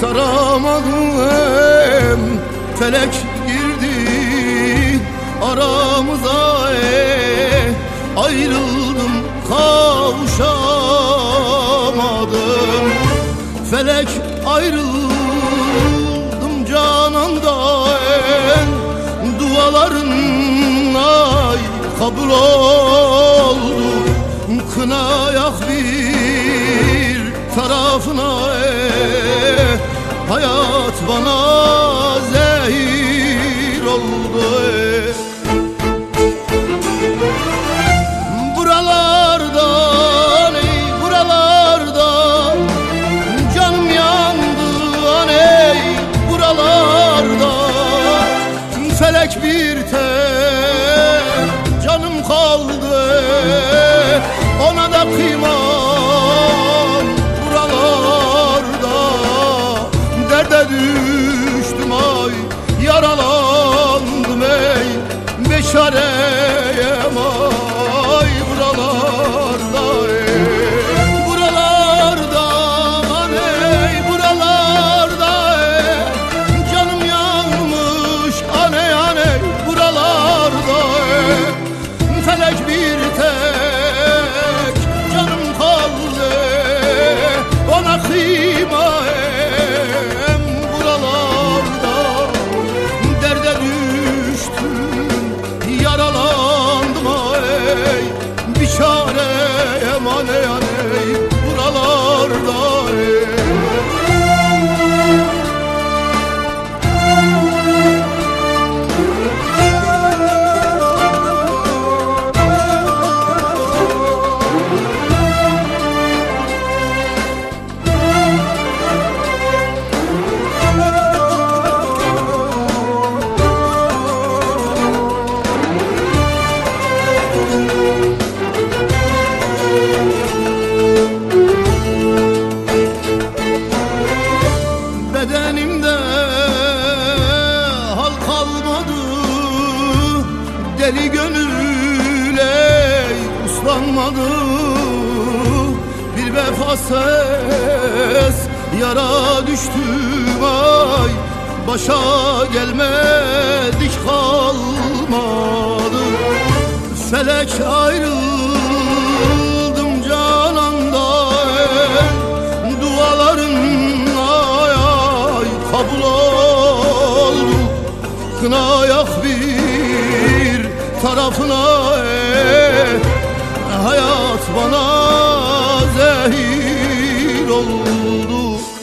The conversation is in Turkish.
saramadım, felek girdi aramıza, ayrıldım kavuşamadım. Felek ayrıldım canandan, duaların ay kabul oldu. Kına yak bir tarafına, hayat bana zehir oldu. Buralarda, buralarda canım yandı, buralarda felek bir tek canım kaldı, ona da kıymam. Buralarda derde düştüm ay, yaralandım ey, beşareyem ay. Buralarda buralarda buralarda canım yanmış buralarda felek bir tek canım kaldı, ona kıymayım. Buralarda derde düştüm, yaralandım ey, bir çareyim buralarda. Bedenimde hal kalmadı, deli gönül ey uslanmadı. Bir vefasız yara düştüm ay, başa gelmedik kalmadı. Felek ayrıldım canandan, duaların kabul oldu. Kına yak bir tarafına, hayat bana zehir oldu.